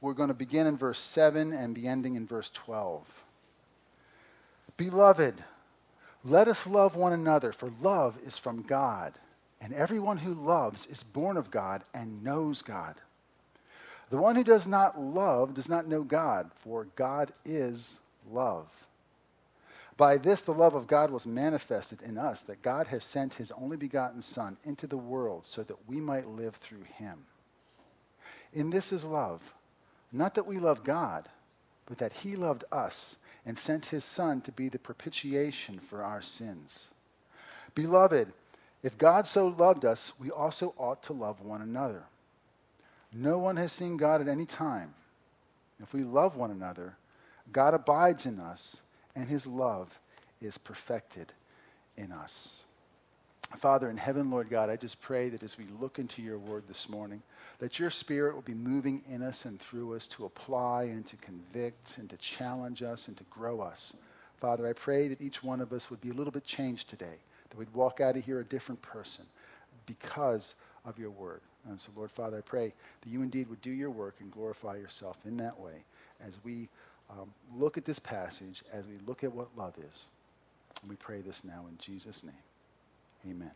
We're going to begin in verse 7 and be ending in verse 12. Beloved, let us love one another, for love is from God, and everyone who loves is born of God and knows God. The one who does not love does not know God, for God is love. By this the love of God was manifested in us, that God has sent his only begotten Son into the world so that we might live through him. In this is love, not that we love God, but that he loved us and sent his Son to be the propitiation for our sins. Beloved, if God so loved us, we also ought to love one another. No one has seen God at any time. If we love one another, God abides in us, and his love is perfected in us. Father in heaven, Lord God, I just pray that as we look into your word this morning, that your Spirit will be moving in us and through us to apply and to convict and to challenge us and to grow us. Father, I pray that each one of us would be a little bit changed today, that we'd walk out of here a different person because of your word. And so, Lord Father, I pray that you indeed would do your work and glorify yourself in that way as we look at this passage, as we look at what love is. And we pray this now in Jesus' name. Amen.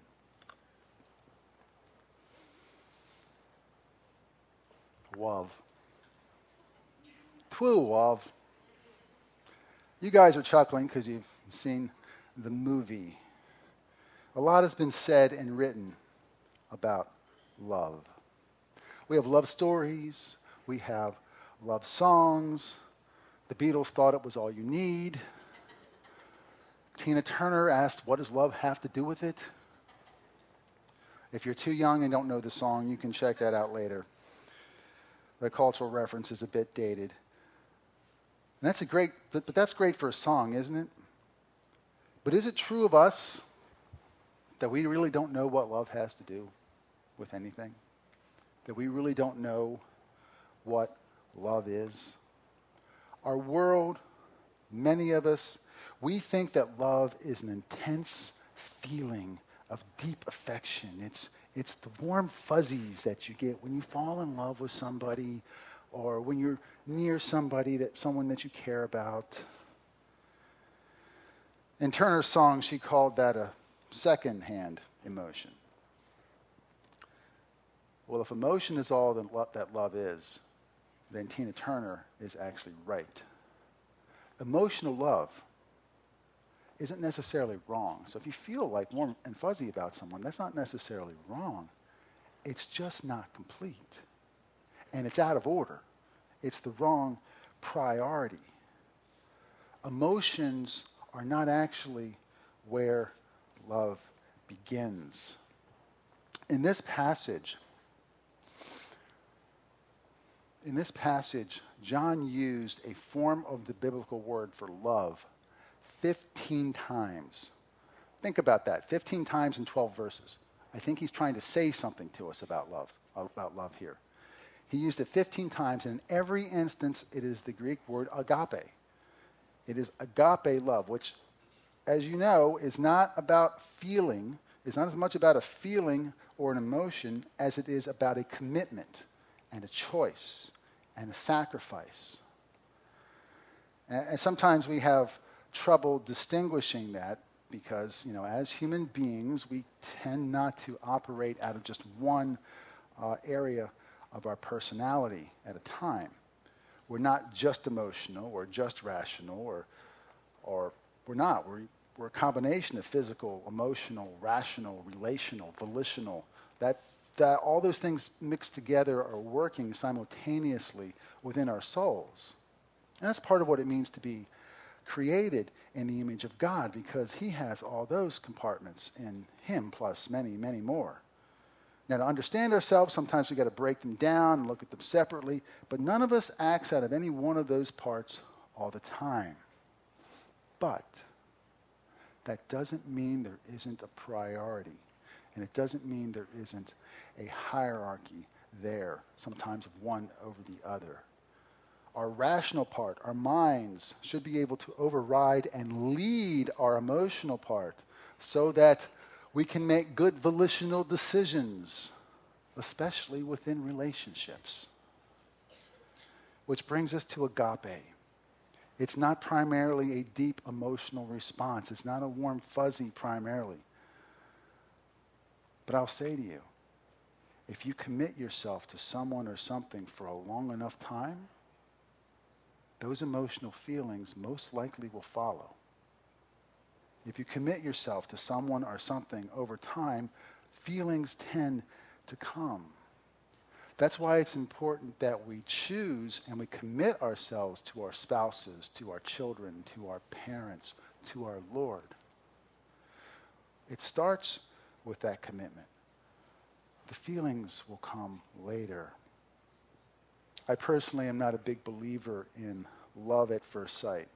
Love. Phew, love. You guys are chuckling because you've seen the movie. A lot has been said and written about love. We have love stories. We have love songs. The Beatles thought it was all you need. Tina Turner asked, what does love have to do with it? If you're too young and don't know the song, you can check that out later. The cultural reference is a bit dated. And that's great for a song, isn't it? But is it true of us that we really don't know what love has to do with anything? That we really don't know what love is? Our world, many of us, we think that love is an intense feeling of deep affection. It's the warm fuzzies that you get when you fall in love with somebody or when you're near someone that you care about. In Turner's song, she called that a second-hand emotion. Well, if emotion is all that love is, then Tina Turner is actually right. Emotional love isn't necessarily wrong. So if you feel like warm and fuzzy about someone, that's not necessarily wrong. It's just not complete. And it's out of order. It's the wrong priority. Emotions are not actually where love begins. In this passage, John used a form of the biblical word for love 15 times. Think about that, 15 times in 12 verses. I think he's trying to say something to us about love here. He used it 15 times, and in every instance, it is the Greek word agape. It is agape love, which, as you know, is not about feeling. It's not as much about a feeling or an emotion as it is about a commitment and a choice and a sacrifice. And sometimes we have trouble distinguishing that because, as human beings, we tend not to operate out of just one area of our personality at a time. We're not just emotional or just rational or we're not. We're a combination of physical, emotional, rational, relational, volitional. That all those things mixed together are working simultaneously within our souls. And that's part of what it means to be created in the image of God, because he has all those compartments in him plus many, many more. Now, to understand ourselves, sometimes we've got to break them down and look at them separately, but none of us acts out of any one of those parts all the time. But that doesn't mean there isn't a priority, and it doesn't mean there isn't a hierarchy there, sometimes of one over the other. Our rational part, our minds, should be able to override and lead our emotional part so that we can make good volitional decisions, especially within relationships. Which brings us to agape. It's not primarily a deep emotional response. It's not a warm fuzzy primarily. But I'll say to you, if you commit yourself to someone or something for a long enough time, those emotional feelings most likely will follow. If you commit yourself to someone or something over time, feelings tend to come. That's why it's important that we choose and we commit ourselves to our spouses, to our children, to our parents, to our Lord. It starts with that commitment. The feelings will come later. I personally am not a big believer in love at first sight.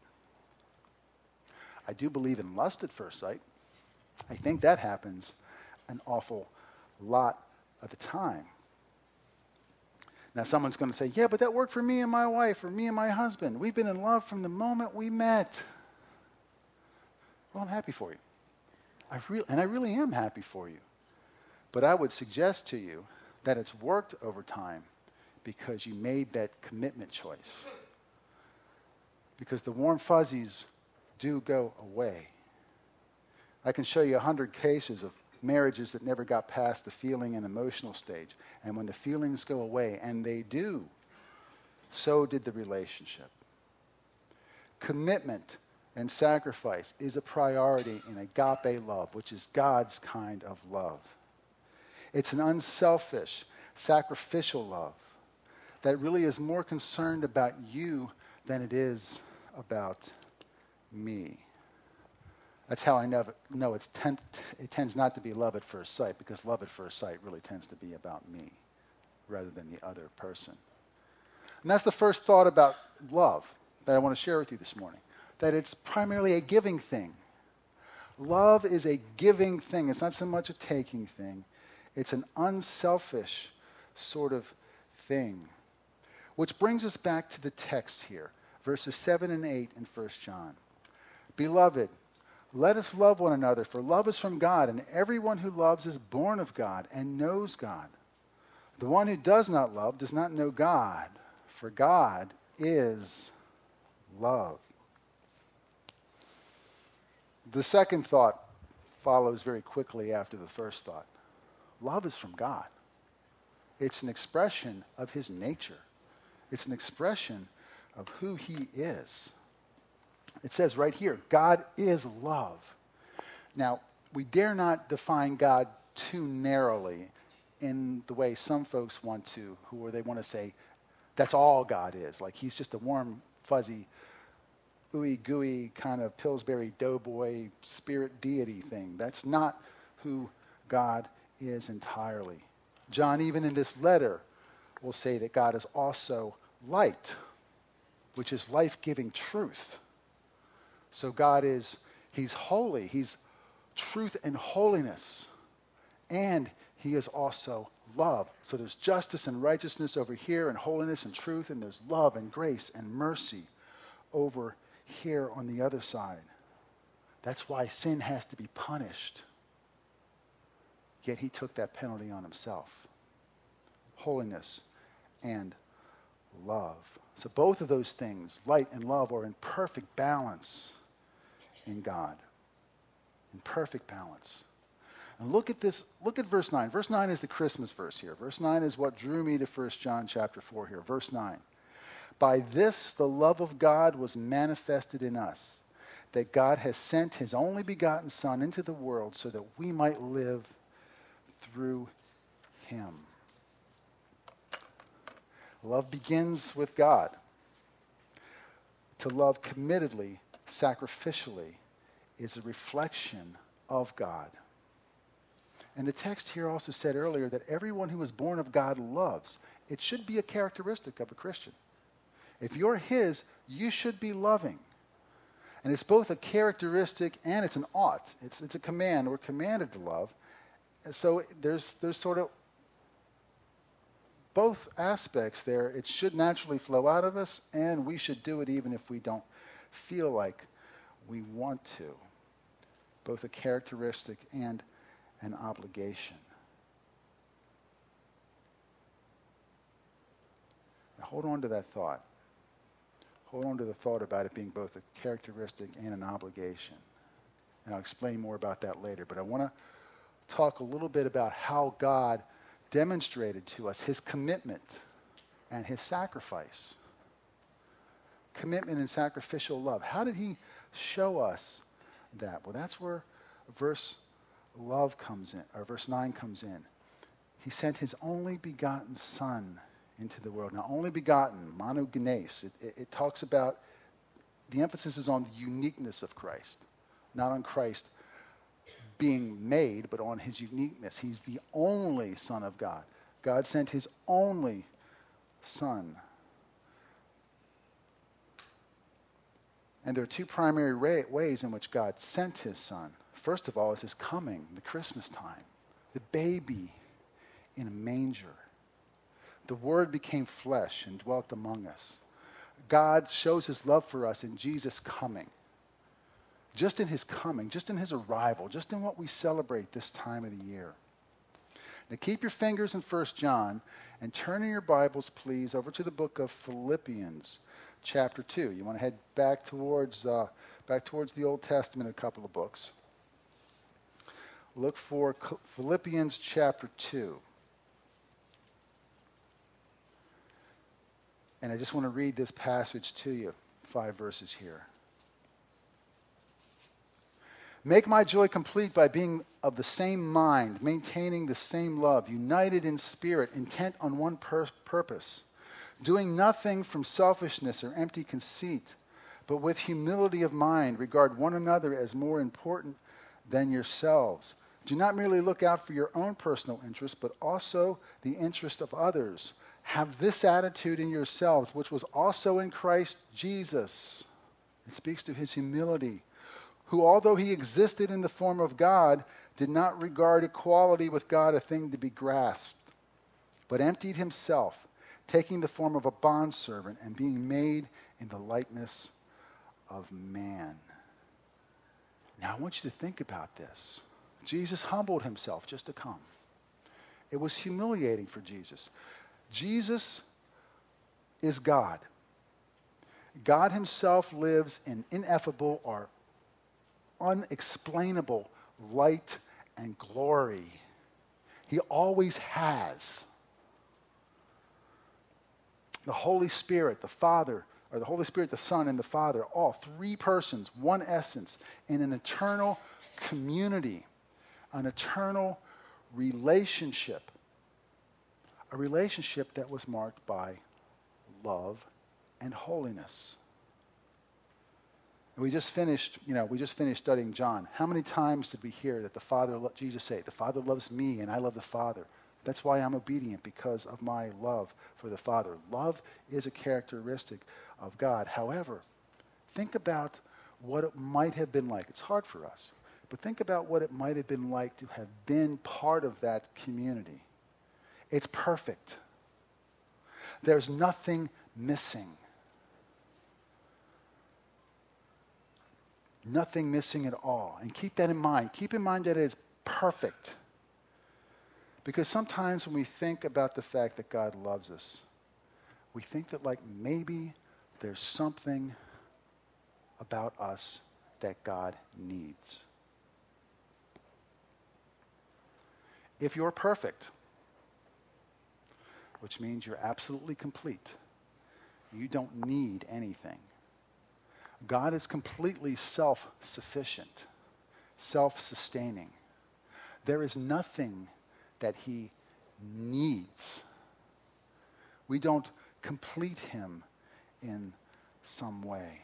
I do believe in lust at first sight. I think that happens an awful lot of the time. Now someone's going to say, yeah, but that worked for me and my wife or me and my husband. We've been in love from the moment we met. Well, I'm happy for you. I really am happy for you. But I would suggest to you that it's worked over time because you made that commitment choice. Because the warm fuzzies do go away. I can show you 100 cases of marriages that never got past the feeling and emotional stage. And when the feelings go away, and they do, so did the relationship. Commitment and sacrifice is a priority in agape love, which is God's kind of love. It's an unselfish, sacrificial love that really is more concerned about you than it is about me. That's how I know it tends not to be love at first sight, because love at first sight really tends to be about me rather than the other person. And that's the first thought about love that I want to share with you this morning, that it's primarily a giving thing. Love is a giving thing. It's not so much a taking thing. It's an unselfish sort of thing. Which brings us back to the text here, verses 7 and 8 in 1 John. Beloved, let us love one another, for love is from God, and everyone who loves is born of God and knows God. The one who does not love does not know God, for God is love. The second thought follows very quickly after the first thought. Love is from God. It's an expression of his nature. It's an expression of who he is. It says right here, God is love. Now, we dare not define God too narrowly in the way some folks want to, who they want to say, that's all God is. Like he's just a warm, fuzzy, ooey gooey kind of Pillsbury Doughboy spirit deity thing. That's not who God is entirely. John, even in this letter, will say that God is also light, which is life-giving truth. So God he's holy. He's truth and holiness. And he is also love. So there's justice and righteousness over here, and holiness and truth, and there's love and grace and mercy over here on the other side. That's why sin has to be punished. Yet he took that penalty on himself. Holiness and love. So both of those things, light and love, are in perfect balance in God. In perfect balance. And look at this, look at verse 9. Verse 9 is the Christmas verse here. Verse 9 is what drew me to 1 John chapter 4 here. Verse 9. By this the love of God was manifested in us, that God has sent his only begotten Son into the world so that we might live through him. Love begins with God. To love committedly, sacrificially, is a reflection of God. And the text here also said earlier that everyone who is born of God loves. It should be a characteristic of a Christian. If you're his, you should be loving. And it's both a characteristic and it's an ought. It's a command. We're commanded to love. And so there's sort of both aspects there. It should naturally flow out of us, and we should do it even if we don't feel like we want to. Both a characteristic and an obligation. Now hold on to that thought. hold on to the thought about it being both a characteristic and an obligation. And I'll explain more about that later. But I want to talk a little bit about how God demonstrated to us his commitment and his sacrifice. Commitment and sacrificial love. How did he show us that? Well, that's where verse 9 comes in. He sent his only begotten Son into the world. Now, only begotten, monogenes, it talks about, the emphasis is on the uniqueness of Christ, not on Christ being made, but on his uniqueness. He's the only Son of God. God sent his only Son. And there are two primary ways in which God sent his Son. First of all is his coming, the Christmas time, the baby in a manger. The Word became flesh and dwelt among us. God shows his love for us in Jesus' coming. Just in his coming, just in his arrival, just in what we celebrate this time of the year. Now keep your fingers in 1 John and turn in your Bibles, please, over to the book of Philippians, chapter 2. You want to head back towards the Old Testament, a couple of books. Look for Philippians chapter 2. And I just want to read this passage to you, 5 verses here. Make my joy complete by being of the same mind, maintaining the same love, united in spirit, intent on one purpose, doing nothing from selfishness or empty conceit, but with humility of mind, regard one another as more important than yourselves. Do not merely look out for your own personal interest, but also the interest of others. Have this attitude in yourselves, which was also in Christ Jesus. It speaks to his humility, who, although he existed in the form of God, did not regard equality with God a thing to be grasped, but emptied himself, taking the form of a bondservant and being made in the likeness of man. Now I want you to think about this. Jesus humbled himself just to come. It was humiliating for Jesus. Jesus is God. God himself lives in ineffable or unexplainable light and glory. He always has. The Holy Spirit, the Father, or the Holy Spirit, the Son, and the Father, all three persons, one essence, in an eternal community, an eternal relationship. A relationship that was marked by love and holiness. And we just finished studying John. How many times did we hear that Jesus say, the Father loves me and I love the Father? That's why I'm obedient, because of my love for the Father. Love is a characteristic of God. However, think about what it might have been like. It's hard for us, but think about what it might have been like to have been part of that community. It's perfect. There's nothing missing. Nothing missing at all. And keep that in mind. Keep in mind that it is perfect. Because sometimes when we think about the fact that God loves us, we think that maybe there's something about us that God needs. If you're perfect, which means you're absolutely complete, you don't need anything. God is completely self-sufficient, self-sustaining. There is nothing that he needs. We don't complete him in some way.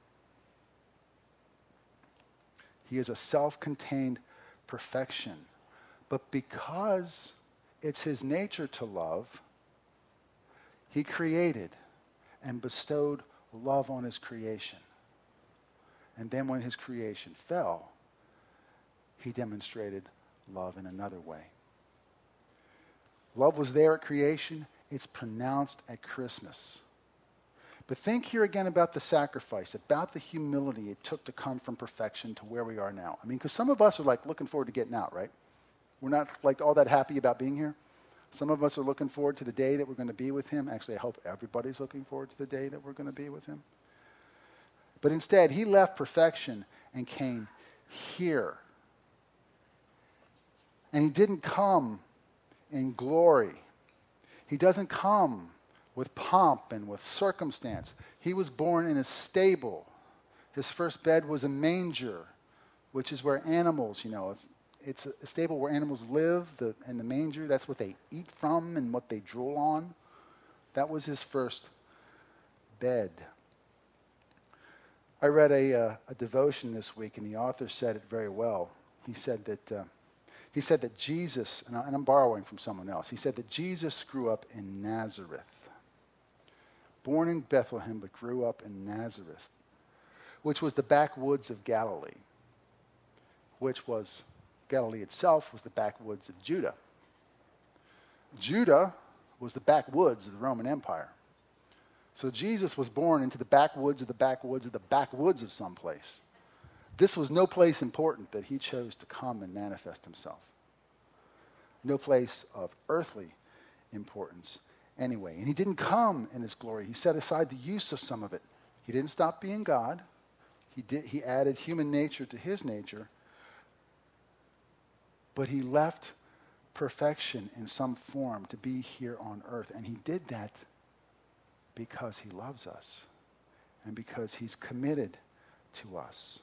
He is a self-contained perfection. But because it's his nature to love, he created and bestowed love on his creation. And then when his creation fell, he demonstrated love in another way. Love was there at creation. It's pronounced at Christmas. But think here again about the sacrifice, about the humility it took to come from perfection to where we are now. I mean, because some of us are looking forward to getting out, right? We're not all that happy about being here. Some of us are looking forward to the day that we're going to be with him. Actually, I hope everybody's looking forward to the day that we're going to be with him. But instead, he left perfection and came here. And he didn't come in glory. He doesn't come with pomp and with circumstance. He was born in a stable. His first bed was a manger, which is where animals, it's a stable where animals live, and the manger, that's what they eat from and what they drool on. That was his first bed. I read a devotion this week, and the author said it very well. He said that Jesus, and I'm borrowing from someone else, he said that Jesus grew up in Nazareth. Born in Bethlehem, but grew up in Nazareth, which was the backwoods of Galilee, Galilee itself was the backwoods of Judah. Judah was the backwoods of the Roman Empire. So Jesus was born into the backwoods of the backwoods of the backwoods of someplace. This was no place important that he chose to come and manifest himself. No place of earthly importance anyway. And he didn't come in his glory. He set aside the use of some of it. He didn't stop being God. He added human nature to his nature. But he left perfection in some form to be here on earth. And he did that because he loves us and because he's committed to us.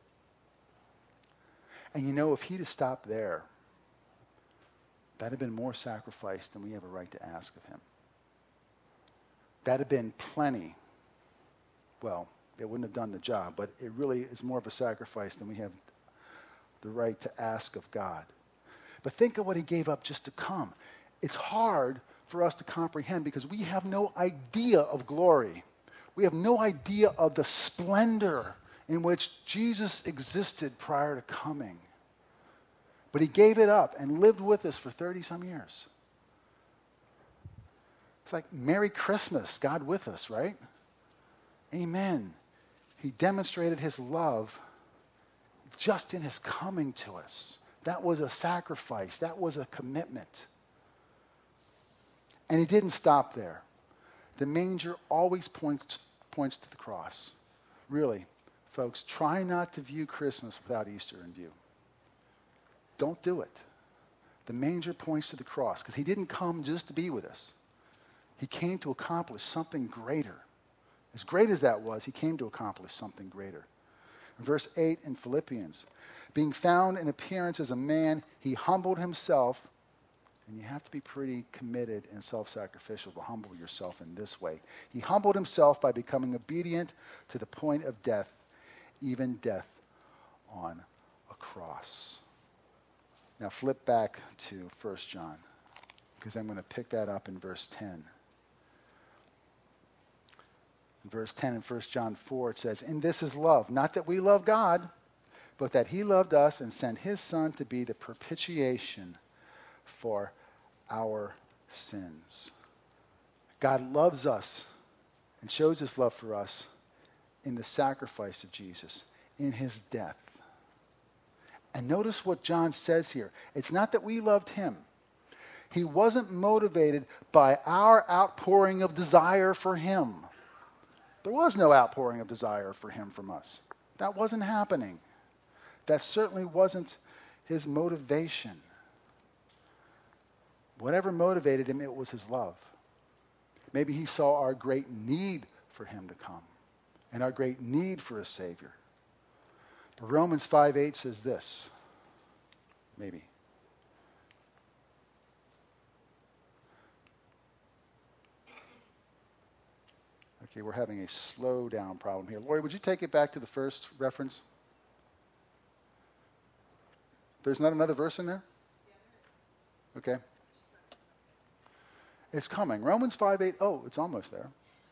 And if he'd have stopped there, that'd have been more sacrifice than we have a right to ask of him. That'd have been plenty. Well, it wouldn't have done the job, but it really is more of a sacrifice than we have the right to ask of God. But think of what he gave up just to come. It's hard for us to comprehend because we have no idea of glory. We have no idea of the splendor in which Jesus existed prior to coming. But he gave it up and lived with us for 30-some years. It's like Merry Christmas, God with us, right? Amen. He demonstrated his love just in his coming to us. That was a sacrifice. That was a commitment. And he didn't stop there. The manger always points to the cross. Really, folks, try not to view Christmas without Easter in view. Don't do it. The manger points to the cross because he didn't come just to be with us. He came to accomplish something greater. As great as that was, he came to accomplish something greater. In verse 8 in Philippians, being found in appearance as a man, he humbled himself. And you have to be pretty committed and self-sacrificial to humble yourself in this way. He humbled himself by becoming obedient to the point of death, even death on a cross. Now flip back to 1 John, because I'm going to pick that up in verse 10. In verse 10 in 1 John 4, it says, "And this is love, not that we love God, but that he loved us and sent his Son to be the propitiation for our sins." God loves us and shows his love for us in the sacrifice of Jesus, in his death. And notice what John says here. It's not that we loved him. He wasn't motivated by our outpouring of desire for him. There was no outpouring of desire for him from us. That wasn't happening. That certainly wasn't his motivation. Whatever motivated him, it was his love. Maybe he saw our great need for him to come and our great need for a Savior. But Romans 5:8 says this. Maybe. Okay, we're having a slow down problem here. Lori, would you take it back to the first reference? There's not another verse in there? Okay. It's coming. Romans 5:8. Oh, it's almost there.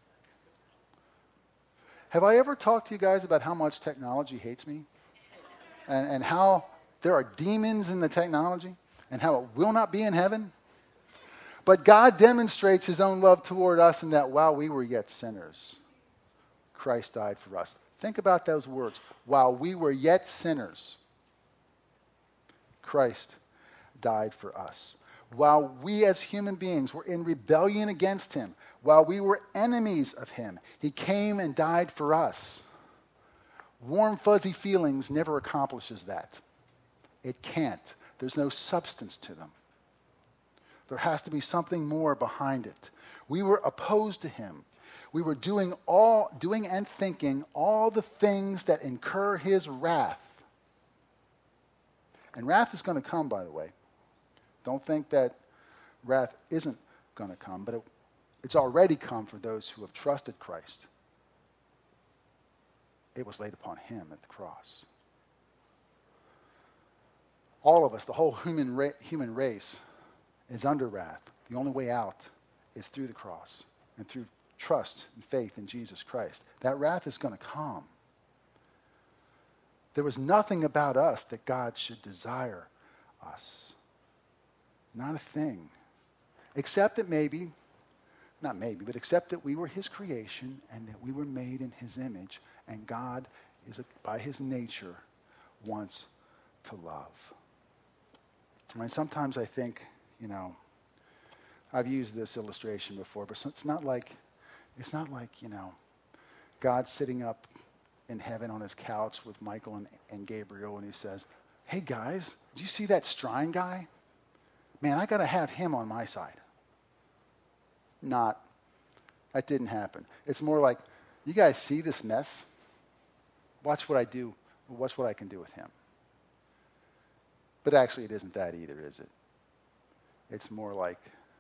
Have I ever talked to you guys about how much technology hates me? And how there are demons in the technology? And how it will not be in heaven? But God demonstrates his own love toward us in that while we were yet sinners, Christ died for us. Think about those words. While we were yet sinners, Christ died for us. While we as human beings were in rebellion against him, while we were enemies of him, he came and died for us. Warm, fuzzy feelings never accomplishes that. It can't. There's no substance to them. There has to be something more behind it. We were opposed to him. We were doing and thinking all the things that incur his wrath. And wrath is going to come, by the way. Don't think that wrath isn't going to come, but it's already come for those who have trusted Christ. It was laid upon him at the cross. All of us, the whole human race, is under wrath. The only way out is through the cross and through trust and faith in Jesus Christ. That wrath is going to come. There was nothing about us that God should desire us. Not a thing. Except that except that we were his creation and that we were made in his image, and God by his nature wants to love. Sometimes I think, I've used this illustration before, but it's not like, God sitting up in heaven on his couch with Michael and Gabriel, and he says, "Hey guys, did you see that Strine guy? Man, I got to have him on my side." That didn't happen. It's more like, "You guys see this mess? Watch what I do. Watch what I can do with him." But actually, it isn't that either, is it? It's more like,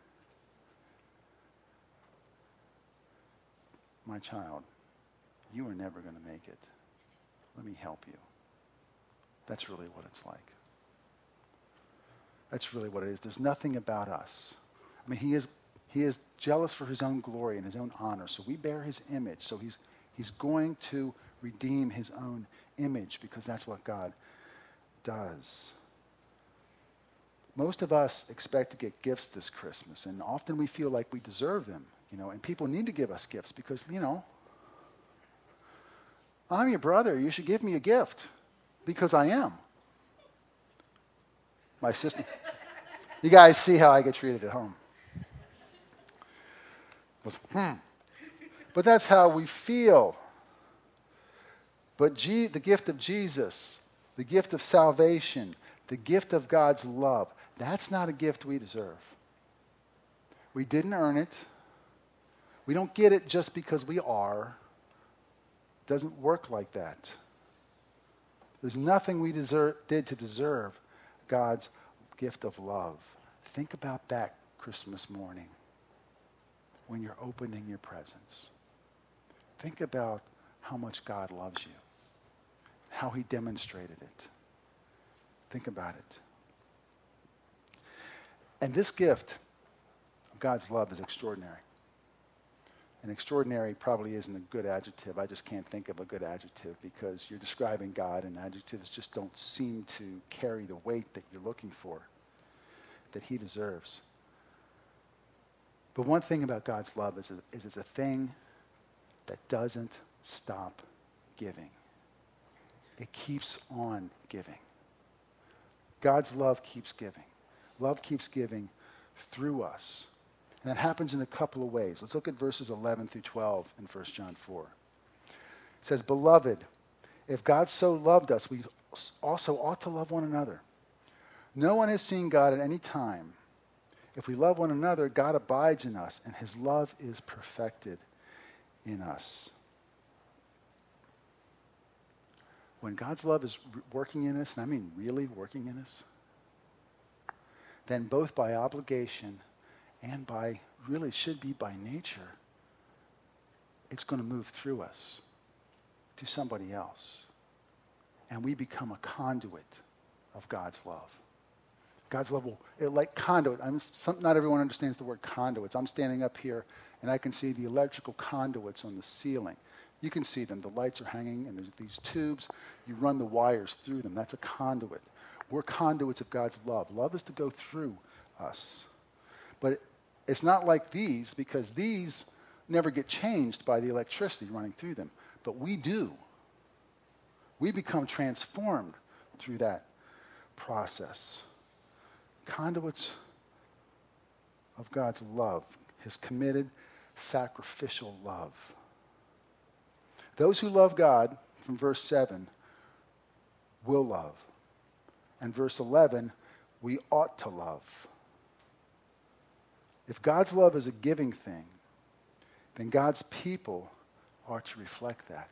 "My child, you are never going to make it. Let me help you." That's really what it's like. That's really what it is. There's nothing about us. He is jealous for his own glory and his own honor. So we bear his image. So he's going to redeem his own image because that's what God does. Most of us expect to get gifts this Christmas, and often we feel like we deserve them, and people need to give us gifts because, I'm your brother. You should give me a gift because I am. My sister. You guys see how I get treated at home. But that's how we feel. But the gift of Jesus, the gift of salvation, the gift of God's love, that's not a gift we deserve. We didn't earn it. We don't get it just because we are. It doesn't work like that. There's nothing we did to deserve God's gift of love. Think about that Christmas morning when you're opening your presents. Think about how much God loves you, how he demonstrated it. Think about it. And this gift of God's love is extraordinary. And extraordinary probably isn't a good adjective. I just can't think of a good adjective because you're describing God and adjectives just don't seem to carry the weight that you're looking for, that he deserves. But one thing about God's love is it's a thing that doesn't stop giving. It keeps on giving. God's love keeps giving. Love keeps giving through us. And that happens in a couple of ways. Let's look at verses 11 through 12 in 1 John 4. It says, "Beloved, if God so loved us, we also ought to love one another. No one has seen God at any time. If we love one another, God abides in us, and his love is perfected in us." When God's love is working in us, and I mean really working in us, then both by obligation and should be by nature, it's going to move through us to somebody else. And we become a conduit of God's love. God's love like conduit. Not everyone understands the word conduits. I'm standing up here and I can see the electrical conduits on the ceiling. You can see them. The lights are hanging and there's these tubes. You run the wires through them. That's a conduit. We're conduits of God's love. Love is to go through us. But it's not like these because these never get changed by the electricity running through them. But we do. We become transformed through that process. Conduits of God's love, his committed, sacrificial love. Those who love God from verse 7, will love. And verse 11, we ought to love. If God's love is a giving thing, then God's people are to reflect that.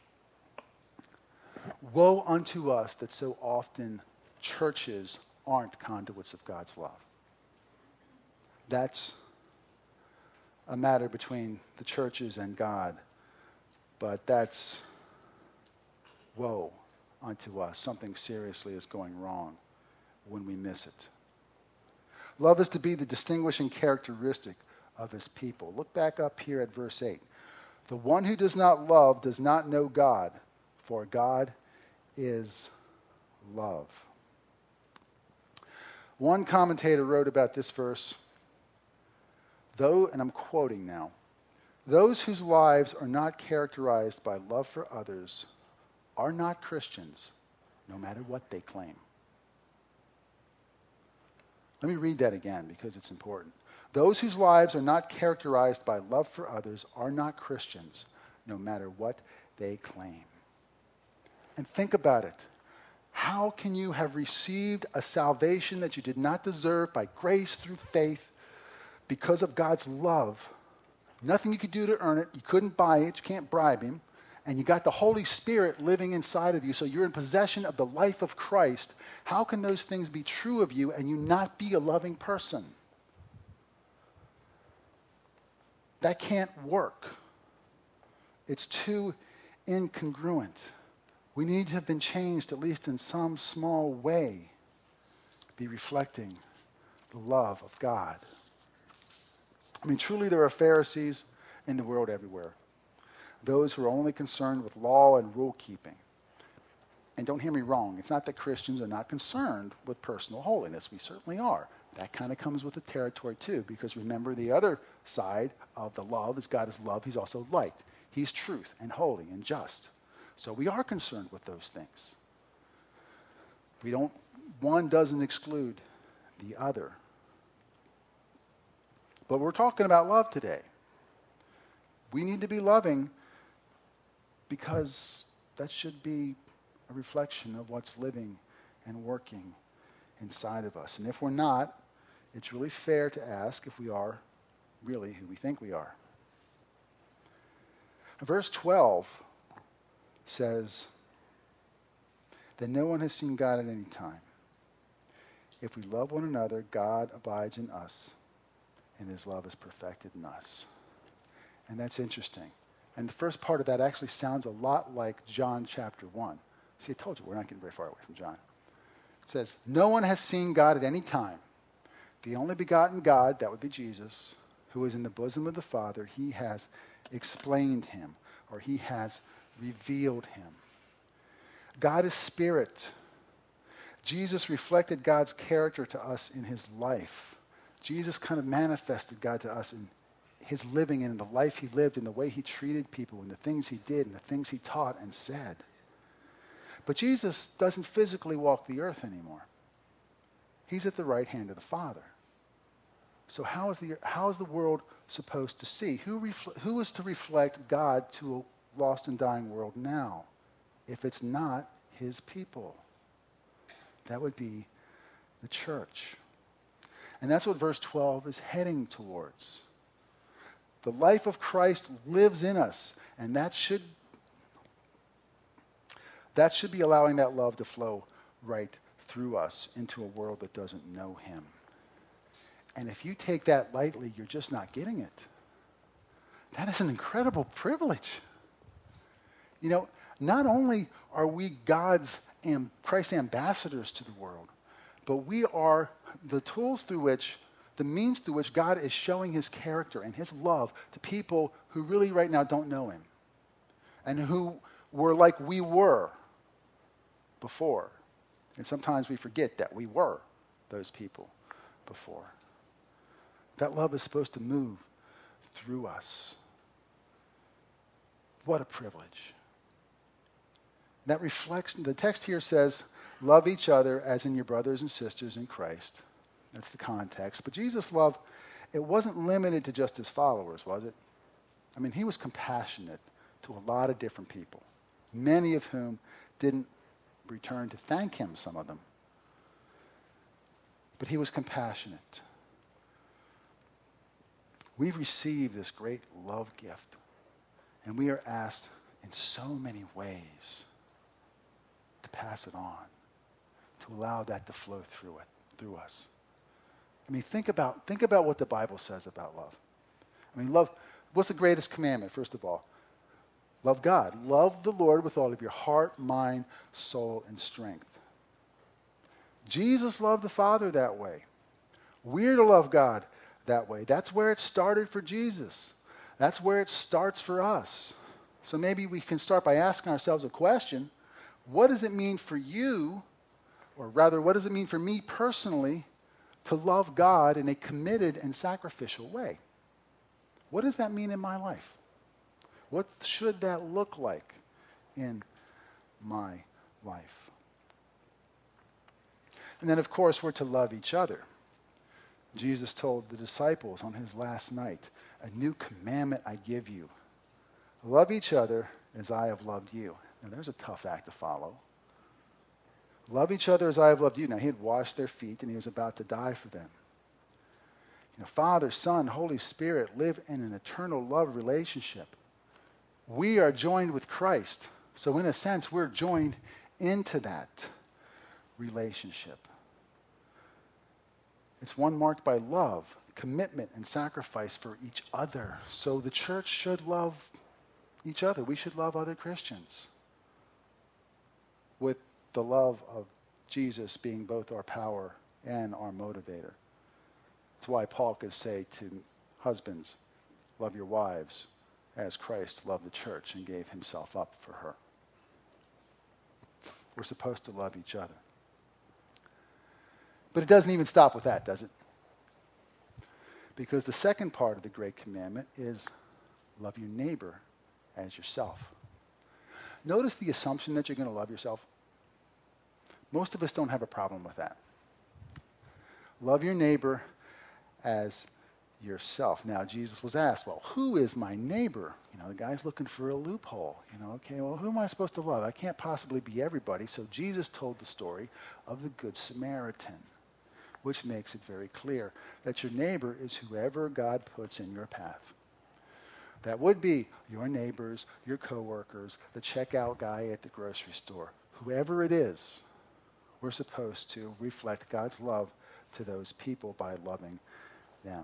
Woe unto us that so often churches aren't conduits of God's love. That's a matter between the churches and God, but that's woe unto us. Something seriously is going wrong when we miss it. Love is to be the distinguishing characteristic of his people. Look back up here at verse 8. The one who does not love does not know God, for God is love. One commentator wrote about this verse, and I'm quoting now, those whose lives are not characterized by love for others are not Christians, no matter what they claim. Let me read that again because it's important. Those whose lives are not characterized by love for others are not Christians, no matter what they claim. And think about it. How can you have received a salvation that you did not deserve by grace through faith because of God's love? Nothing you could do to earn it. You couldn't buy it. You can't bribe him. And you got the Holy Spirit living inside of you, so you're in possession of the life of Christ. How can those things be true of you and you not be a loving person? That can't work. It's too incongruent. We need to have been changed, at least in some small way, to be reflecting the love of God. I mean, truly there are Pharisees in the world everywhere. Those who are only concerned with law and rule keeping. And don't hear me wrong, it's not that Christians are not concerned with personal holiness. We certainly are. That kind of comes with the territory too, because remember the other side of the love is God is love, he's also light. He's truth and holy and just. So we are concerned with those things. One doesn't exclude the other. But we're talking about love today. We need to be loving because that should be a reflection of what's living and working inside of us. And if we're not, it's really fair to ask if we are really who we think we are. Verse 12 says that no one has seen God at any time. If we love one another, God abides in us, and his love is perfected in us. And that's interesting. And the first part of that actually sounds a lot like John chapter 1. See, I told you, we're not getting very far away from John. It says, no one has seen God at any time. The only begotten God, that would be Jesus, who is in the bosom of the Father, he has explained him, or he has revealed him. God is spirit. Jesus reflected God's character to us in his life. Jesus kind of manifested God to us in his living and in the life he lived, in the way he treated people, and the things he did, and the things he taught and said. But Jesus doesn't physically walk the earth anymore. He's at the right hand of the Father. So how is the world supposed to see? Who is to reflect God to a lost and dying world now, if it's not his people? That would be the church. And that's what verse 12 is heading towards. The life of Christ lives in us, and that should be allowing that love to flow right through us into a world that doesn't know him. And if you take that lightly, you're just not getting it. That is an incredible privilege. You know, not only are we Christ's ambassadors to the world, but we are the means through which God is showing his character and his love to people who really right now don't know him and who were like we were before. And sometimes we forget that we were those people before. That love is supposed to move through us. What a privilege. That reflects, the text here says, love each other as in your brothers and sisters in Christ. That's the context. But Jesus' love, it wasn't limited to just his followers, was it? I mean, he was compassionate to a lot of different people. many of whom didn't return to thank him, some of them. But he was compassionate. We've received this great love gift, and we are asked in so many ways to pass it on, to allow that to flow through us. I mean, think about what the Bible says about love. I mean, love, what's the greatest commandment, first of all? Love God. Love the Lord with all of your heart, mind, soul, and strength. Jesus loved the Father that way. We're to love God that way. That's where it started for Jesus. That's where it starts for us. So maybe we can start by asking ourselves a question. What does it mean for you, or rather, what does it mean for me personally, to love God in a committed and sacrificial way? What does that mean in my life? What should that look like in my life? And then, of course, we're to love each other. Jesus told the disciples on his last night, "A new commandment I give you. Love each other as I have loved you." Now, there's a tough act to follow. Love each other as I have loved you. Now, he had washed their feet, and he was about to die for them. You know, Father, Son, Holy Spirit live in an eternal love relationship. We are joined with Christ. So in a sense, we're joined into that relationship. It's one marked by love, commitment, and sacrifice for each other. So the church should love each other. We should love other Christians with the love of Jesus being both our power and our motivator. That's why Paul could say to husbands, love your wives as Christ loved the church and gave himself up for her. We're supposed to love each other. But it doesn't even stop with that, does it? Because the second part of the Great Commandment is love your neighbor as yourself. Notice the assumption that you're going to love yourself. Most of us don't have a problem with that. Love your neighbor as yourself. Now, Jesus was asked, well, who is my neighbor? You know, the guy's looking for a loophole. You know, okay, well, who am I supposed to love? I can't possibly be everybody. So Jesus told the story of the Good Samaritan, which makes it very clear that your neighbor is whoever God puts in your path. That would be your neighbors, your coworkers, the checkout guy at the grocery store. Whoever it is, we're supposed to reflect God's love to those people by loving them.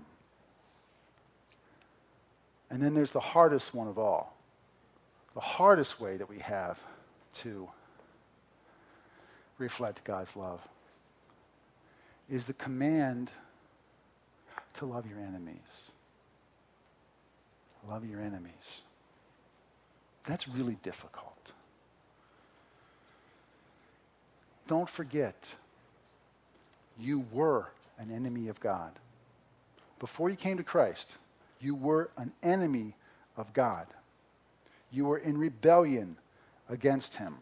And then there's the hardest one of all. The hardest way that we have to reflect God's love is the command to love your enemies. Love your enemies. That's really difficult. Don't forget, you were an enemy of God. Before you came to Christ, you were an enemy of God. You were in rebellion against him.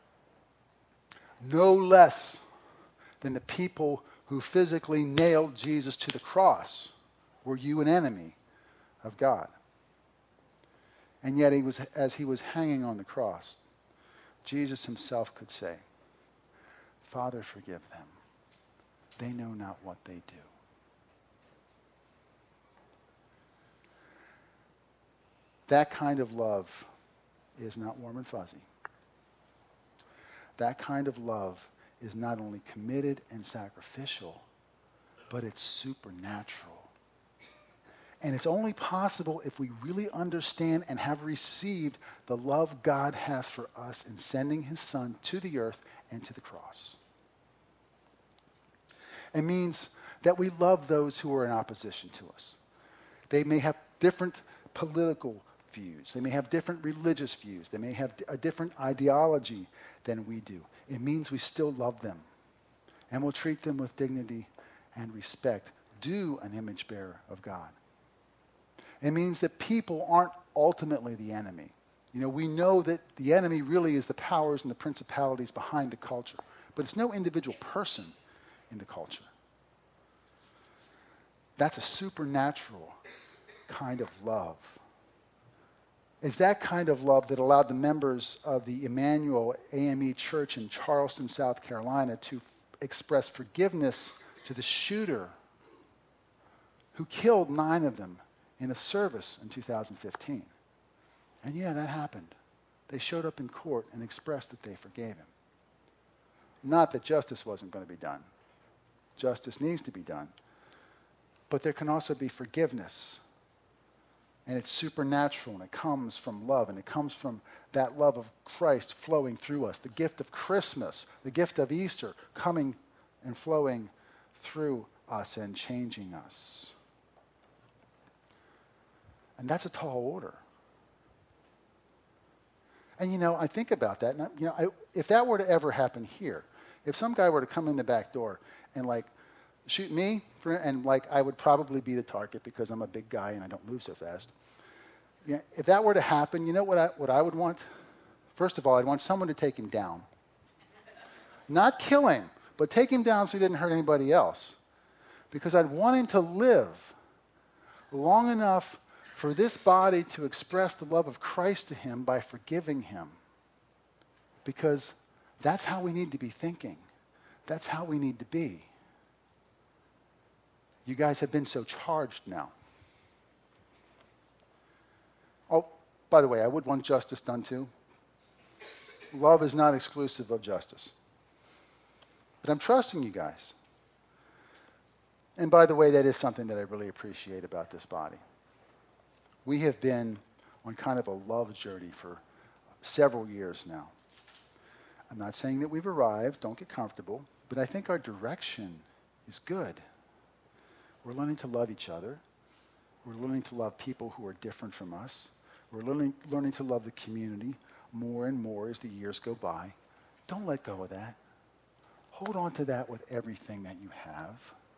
No less than the people who physically nailed Jesus to the cross were you an enemy of God. And yet, as he was hanging on the cross, Jesus himself could say, Father, forgive them. They know not what they do. That kind of love is not warm and fuzzy. That kind of love is not only committed and sacrificial, but it's supernatural. And it's only possible if we really understand and have received the love God has for us in sending his Son to the earth and to the cross. It means that we love those who are in opposition to us. They may have different political views. They may have different religious views. They may have a different ideology than we do. It means we still love them. And we'll treat them with dignity and respect, due an image bearer of God. It means that people aren't ultimately the enemy. You know, we know that the enemy really is the powers and the principalities behind the culture. But it's no individual person in the culture. That's a supernatural kind of love. is that kind of love that allowed the members of the Emmanuel AME Church in Charleston, South Carolina, to express forgiveness to the shooter who killed 9 of them in a service in 2015. And yeah, that happened. They showed up in court and expressed that they forgave him. Not that justice wasn't going to be done. Justice needs to be done. But there can also be forgiveness. And it's supernatural, and it comes from love, and it comes from that love of Christ flowing through us. The gift of Christmas, the gift of Easter, coming and flowing through us and changing us. And that's a tall order. And, I think about that. And, if that were to ever happen here, if some guy were to come in the back door and, shoot me, and, I would probably be the target because I'm a big guy and I don't move so fast. If that were to happen, you know what I would want? First of all, I'd want someone to take him down. Not kill him, but take him down so he didn't hurt anybody else. Because I'd want him to live long enough for this body to express the love of Christ to him by forgiving him. Because that's how we need to be thinking. That's how we need to be. You guys have been so charged now. Oh, by the way, I would want justice done too. Love is not exclusive of justice. But I'm trusting you guys. And by the way, that is something that I really appreciate about this body. We have been on kind of a love journey for several years now. I'm not saying that we've arrived, don't get comfortable, but I think our direction is good. We're learning to love each other. We're learning to love people who are different from us. We're learning to love the community more and more as the years go by. Don't let go of that. Hold on to that with everything that you have.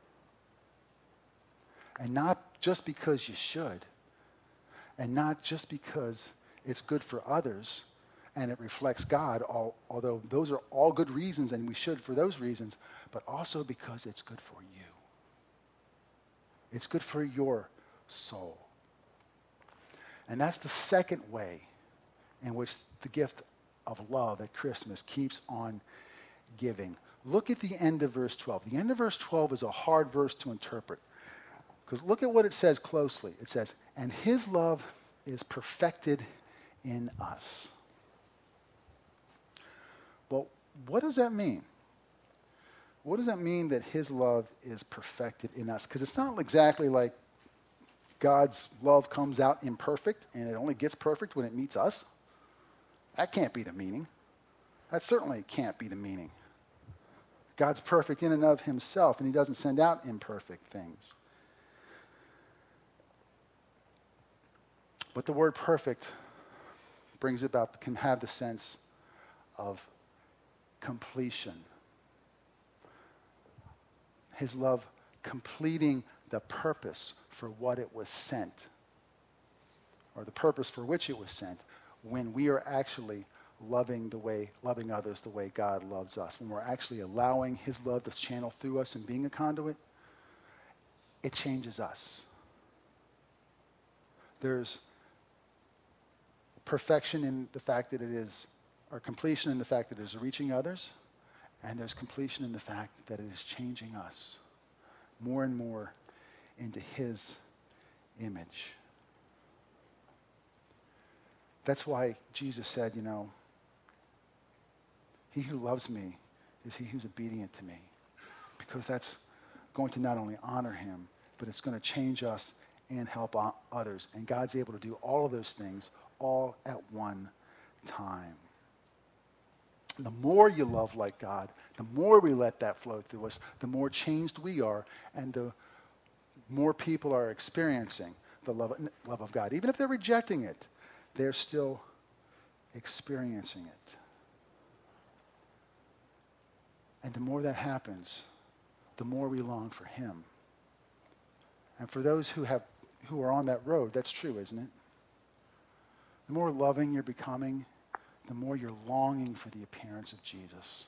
And not just because you should, and not just because it's good for others and it reflects God, although those are all good reasons and we should for those reasons, but also because it's good for you. It's good for your soul. And that's the second way in which the gift of love at Christmas keeps on giving. Look at the end of verse 12. The end of verse 12 is a hard verse to interpret. Because look at what it says closely. It says, and his love is perfected in us. Well, what does that mean? What does that mean that his love is perfected in us? Because it's not exactly like God's love comes out imperfect and it only gets perfect when it meets us. That can't be the meaning. That certainly can't be the meaning. God's perfect in and of himself, and he doesn't send out imperfect things. But the word perfect can have the sense of completion. His love completing the purpose for what it was sent, or the purpose for which it was sent, when we are actually loving others the way God loves us, when we're actually allowing his love to channel through us and being a conduit, it changes us. There's perfection in the fact that it is, or completion in the fact that it is reaching others, and there's completion in the fact that it is changing us more and more into his image. That's why Jesus said, he who loves me is he who's obedient to me. Because that's going to not only honor him, but it's going to change us and help others. And God's able to do all of those things all at one time. The more you love like God, the more we let that flow through us, the more changed we are, and the more people are experiencing the love of God. Even if they're rejecting it, they're still experiencing it. And the more that happens, the more we long for him. And for those who are on that road, that's true, isn't it? The more loving you're becoming, the more you're longing for the appearance of Jesus.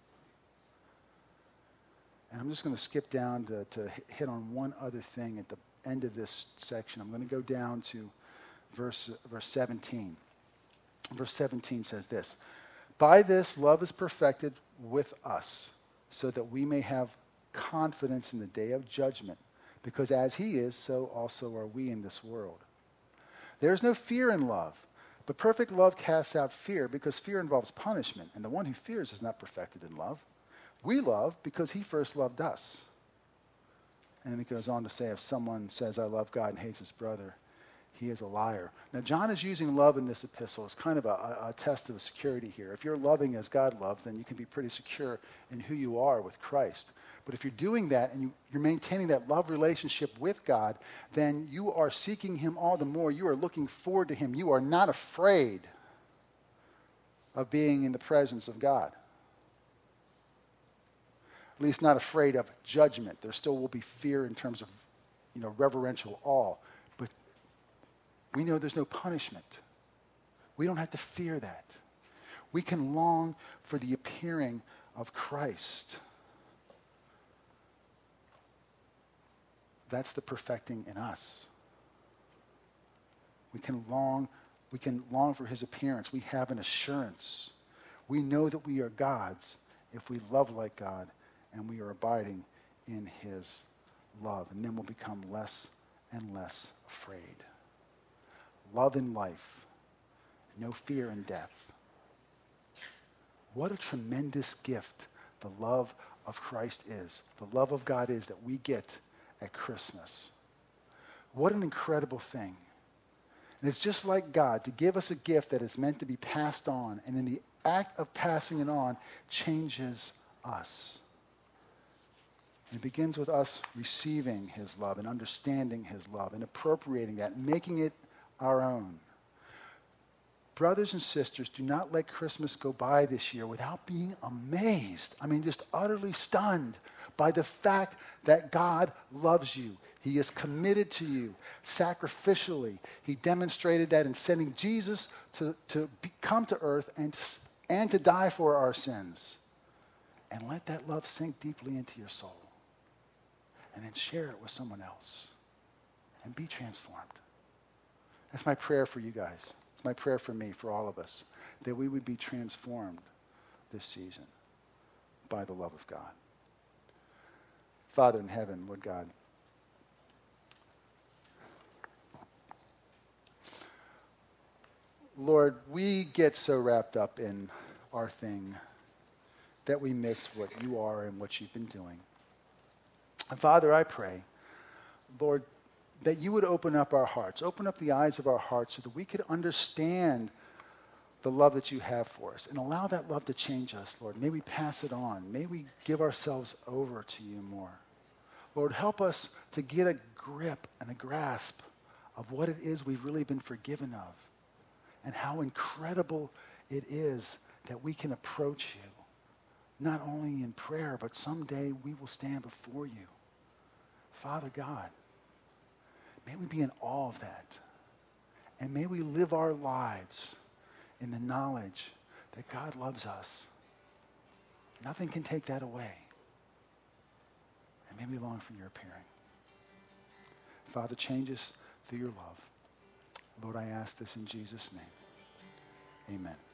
And I'm just going to skip down to hit on one other thing at the end of this section. I'm going to go down to verse 17. Verse 17 says this, "By this love is perfected with us, so that we may have confidence in the day of judgment, because as he is, so also are we in this world. There is no fear in love, but perfect love casts out fear, because fear involves punishment, and the one who fears is not perfected in love. We love because he first loved us." And then he goes on to say, if someone says, "I love God," and hates his brother, he is a liar. Now, John is using love in this epistle as kind of a test of security here. If you're loving as God loved, then you can be pretty secure in who you are with Christ. But if you're doing that and you're maintaining that love relationship with God, then you are seeking him all the more. You are looking forward to him. You are not afraid of being in the presence of God. At least not afraid of judgment. There still will be fear in terms of, reverential awe. But we know there's no punishment. We don't have to fear that. We can long for the appearing of Christ. That's the perfecting in us. We can long for his appearance. We have an assurance. We know that we are God's if we love like God and we are abiding in his love. And then we'll become less and less afraid. Love in life. No fear in death. What a tremendous gift the love of Christ is. The love of God is that we get at Christmas. What an incredible thing. And it's just like God to give us a gift that is meant to be passed on, and in the act of passing it on changes us. And it begins with us receiving his love and understanding his love and appropriating that, making it our own. Brothers and sisters, do not let Christmas go by this year without being amazed. Just utterly stunned by the fact that God loves you. He is committed to you sacrificially. He demonstrated that in sending Jesus to come to earth and to die for our sins. And let that love sink deeply into your soul. And then share it with someone else. And be transformed. That's my prayer for you guys. It's my prayer for me, for all of us, that we would be transformed this season by the love of God. Father in heaven, Lord God, Lord, we get so wrapped up in our thing that we miss what you are and what you've been doing. And Father, I pray, Lord, that you would open up our hearts, open up the eyes of our hearts so that we could understand the love that you have for us and allow that love to change us, Lord. May we pass it on. May we give ourselves over to you more. Lord, help us to get a grip and a grasp of what it is we've really been forgiven of and how incredible it is that we can approach you, not only in prayer, but someday we will stand before you. Father God, may we be in awe of that. And may we live our lives in the knowledge that God loves us. Nothing can take that away. And may we long for your appearing. Father, change us through your love. Lord, I ask this in Jesus' name. Amen.